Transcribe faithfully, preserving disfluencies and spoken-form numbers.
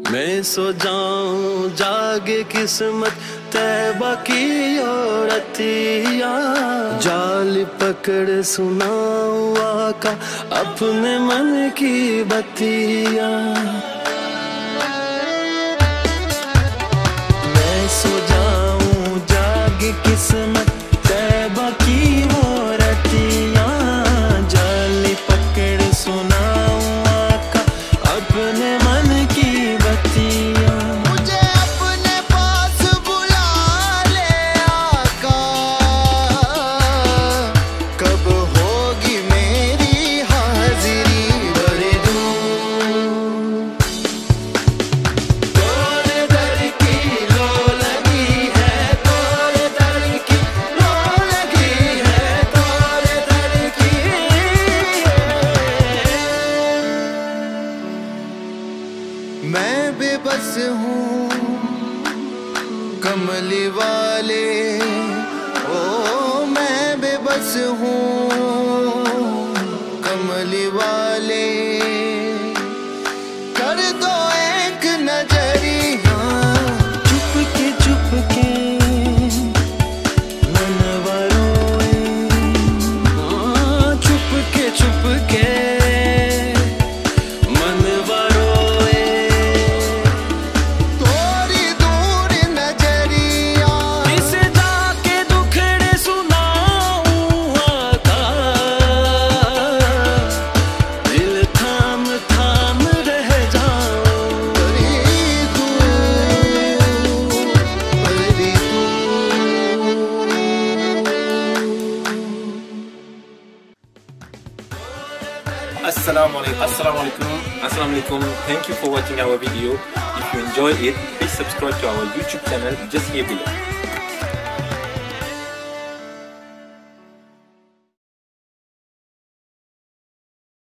मैं सो जाऊं जागे किस्मत तैबा की औरतिया, जाल पकड़ सुनाऊं आका अपने मन की बतिया। मैं सो जाऊं जागे किस्मत तैबा की औरतिया, जाल पकड़ सुनाऊं आका अपने मन की बतिया। मुझे अपने पास बुला ले आका, कब होगी मेरी हाजिरी बड़ी दूर। तोरे दर की लो लगी है, तोरे दर की लो लगी है, तोरे दर की। मैं बेबस हूँ कमली वाले, ओ मैं बेबस हूँ कमली वाले। कर दो एक नजरिया, चुपके चुपके मनवा रोए, हाँ, चुपके चुपके मनवा रोए। थोड़ी दूर नजरिया, इसे जाके दुखड़े सुनाऊं आका, दिल थाम थाम रह जाऊं। बड़ी दूर, बड़ी दूर। Assalamu alaikum. Assalamu alaikum. Assalamu alaikum. Thank you for watching our video. If you enjoy it, please subscribe to our YouTube channel just here below.